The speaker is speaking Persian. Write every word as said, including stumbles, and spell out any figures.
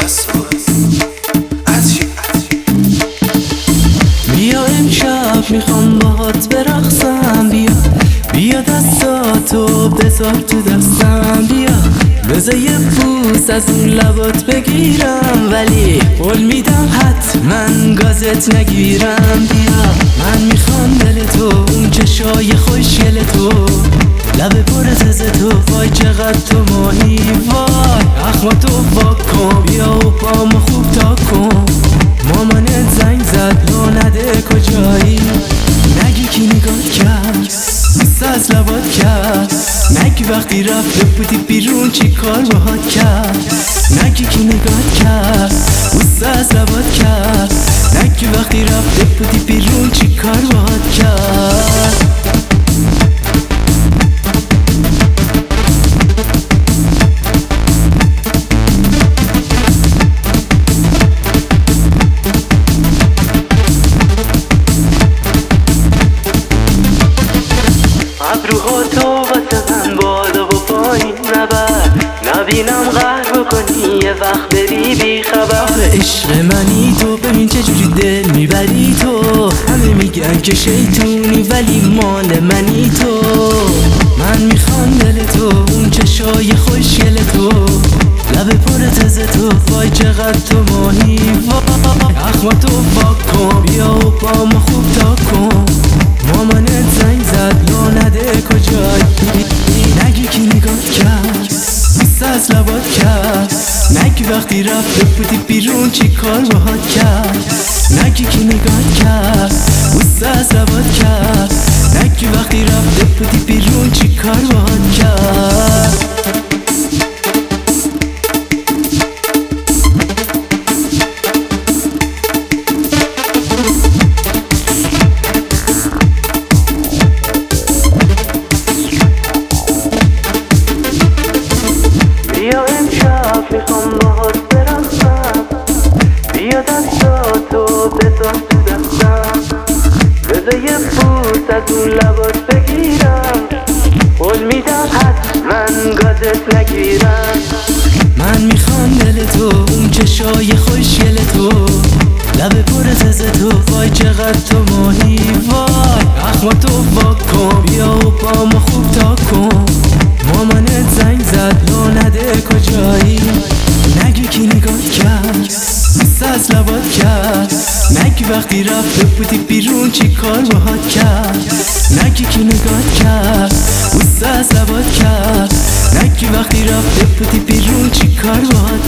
بیا امشب میخوام باهات برقصم، بیا بیا دستاتو بذار تو دستم، بیا بذار یه بوس از اون لبات بگیرم، ولی قول میدم حتما گازت نگیرم. بیا من میخوام دل تو، اون چشای خوشگل تو، لب پر تز تو، وای چقدر تو ماهی، وای اخماتو پاک کن، بیا و پامو خوب تا کن. مامانت زنگ زد لو نده کجایی، نگی کی نگاه کرد بوسه از لبات کرد، نگی وقتی رفته بودی بیرون چی کار باهات کرد، نگی کی نگاه کرد بوسه از لبات کرد، نگی وقتی رفته بودی بیرون چی کار باهات کرد. ابروهاتو واسه من بالا و پایین نبر، نبینم قهر بکنی یه وقت بری بی خبر. آخه عشق منی تو، ببین چجوری دل میبری تو، همه میگن که شیطونی ولی مال منی تو. من میخوام دل تو، اون چشای خوشگل تو، لب پر تز تو، وای چقدر تو ماهی، وای اخماتو پاک کن، بیا و پامو خوب تا کن. مامانت زنگ زد لو نده کجایی، نگی کی نگاه کرد بوسه از لبات کرد، نگی وقتی رفته بودی بیرون چی کار باهات کرد، نگی کی نگاه کرد بوسه از لبات کرد، نگی وقتی رفته بودی بیرون چی کار باهات کرد. بیا امشب میخوام باهات برقصم، بیا دستاتو بذار تو دستم، بذار یه بوس از اون لبات بگیرم، قول میدم حتما گازت نگیرم. من میخوام دل تو، اون چشای خوشگل تو، لب پر تز تو، وای چقدر تو ماهی، وای اخماتو پاک کن، بیا و پامو خوب تا کن. مامانت زنگ زد لو نده کجایی، نگی کی نگاه کرد بوسه از لبات کرد، نگی وقتی رفته بودی بیرون چی کار باهات کرد، نگی کی نگاه کرد بوسه از لبات کرد، نگی وقتی رفته بودی بیرون چی کار باهات